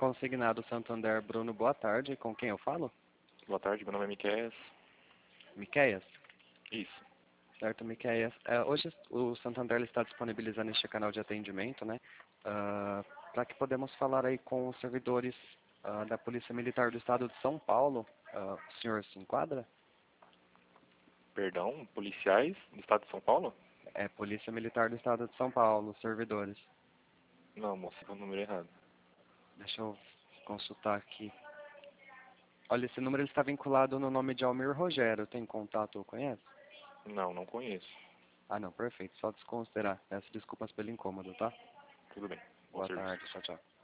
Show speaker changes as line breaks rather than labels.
Consignado Santander, Bruno, boa tarde. Com quem eu falo?
Boa tarde, meu nome é Miqueias.
Miqueias?
Isso.
Certo, Miqueias. Hoje o Santander ele está disponibilizando este canal de atendimento, né? Para que podemos falar aí com os servidores da Polícia Militar do Estado de São Paulo. O senhor se enquadra?
Perdão, policiais do estado de São Paulo?
É Polícia Militar do Estado de São Paulo, servidores.
Não, moço, é o número errado.
Deixa eu consultar aqui. Olha, esse número ele está vinculado no nome de Almir Rogério. Tem contato ou conhece?
Não, não conheço.
Ah, não, perfeito. Só desconsiderar. Peço desculpas pelo incômodo, tá?
Tudo bem. Bom
Boa
serviço.
tarde. Tchau, tchau.